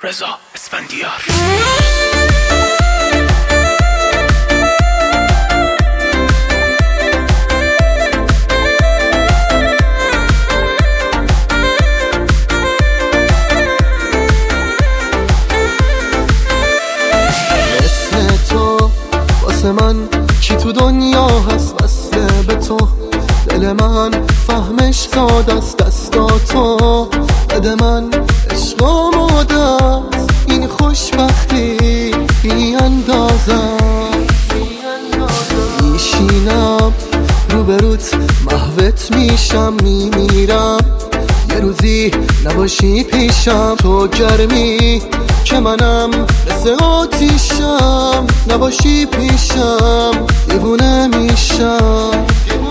رضا اسفندیار. مثل تو واسه من کی تو دنیا هست؟ وصله به تو دل من فهمش ساده است، دستاتو بده من عشق آماده است، این خوشبختی بی اندازه. میشینم روبروت محوت میشم، میمیرم یه روزی نباشی پیشم. تو گرمی که منم مثل آتیشم، نباشی پیشم دیوونه میشم.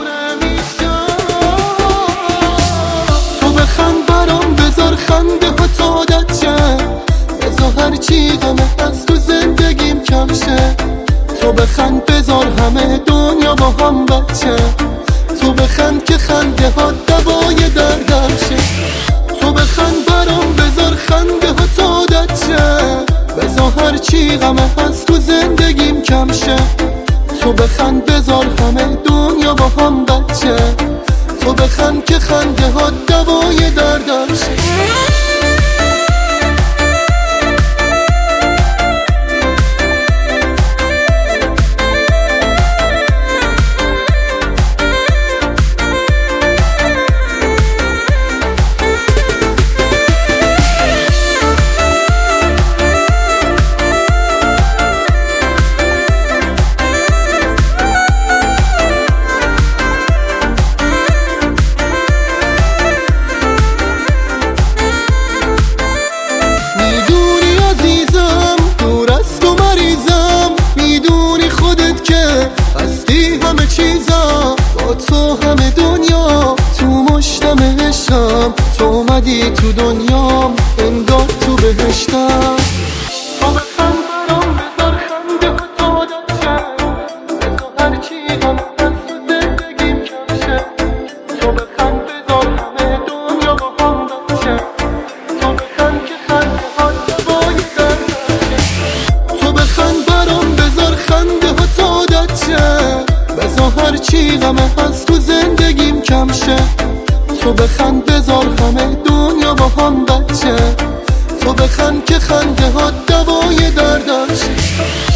تو بخند برام بذار خنده ها تا عادت شه، بذار هرچی غمه از تو زندگیم کم شه. تو بخند بذار همه دنیا با هم بچه، تو بخند که خنده ها دوای دردم شه. تو بخند برام بذار خنده ها تا عادت شه، بذار هرچی غمه از تو زندگیم کم شه. تو بخند بذار همه دنیا با هم بچه، تو بخند که خنده ها دوای دردم شه. تو همه دنیا تو مشتم عشقم، تو اومدی تو دنیام انگار تو بهشتم. تو بخند برام بذار خنده ها تا عادت شه، بذار هرچی غم از تو زندگیم کم شه. تو بخند بذار همه دنیا با هم بچه، تو بخند که خنده ها دوای دردم شه. تو بخند برام بذار خنده ها تا عادت شه، بذار هرچی غمه از تو زندگیم کم شه. تو بخند بذار همه دنیا با هم بچه، تو بخند که خنده ها دوای دردم شه.